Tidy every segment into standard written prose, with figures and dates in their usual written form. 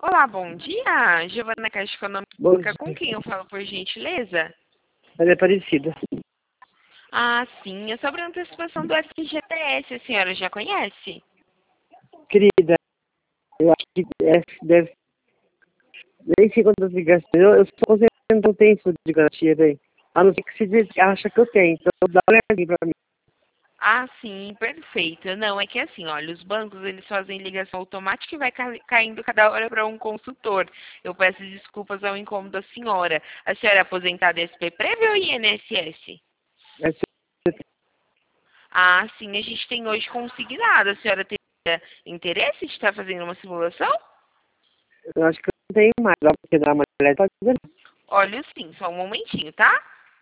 Olá, bom dia. Giovana Caixa Bom Econômica, com dia. quem eu falo, por gentileza? Ela é parecida. Ah, sim, é sobre a antecipação do FGTS, a senhora já conhece? Querida, eu acho que deve. Nem sei quantas ligações. Eu sou conselheiro, não tenho fundo de garantia, bem. A não ser que você acha que eu tenho. Então dá uma olhadinha pra mim. Ah, sim, perfeito. Não, é que assim, olha, os bancos, eles fazem ligação automática e vai caindo cada hora para um consultor. Eu peço desculpas ao incômodo da senhora. A senhora é aposentada SP-Prévia ou INSS? É, Ah, sim, a gente tem hoje consignado. A senhora tem interesse de estar fazendo uma simulação? eu acho que eu não tenho mais. Dá pra dar uma olhada, pode dizer. Olha, sim, só um momentinho, tá?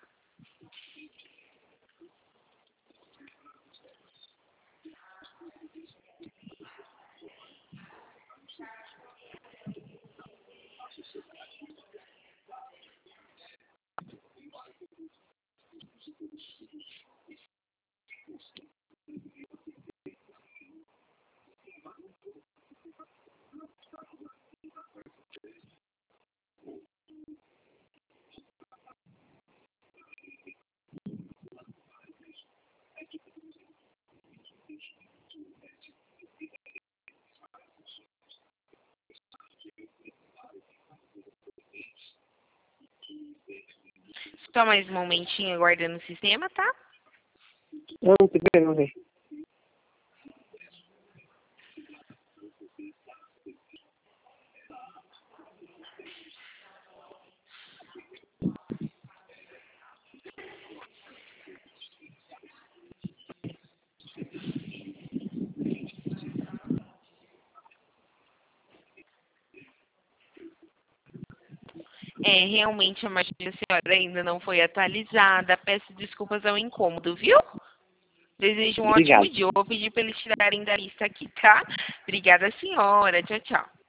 Só mais um momentinho aguardando o sistema, tá? Não, não tem problema, velho. É, realmente a margem da senhora ainda não foi atualizada. Peço desculpas ao incômodo, viu? Desejo um ótimo Obrigado. dia. Eu vou pedir para eles tirarem da lista aqui, tá? Obrigada, senhora. Tchau, tchau.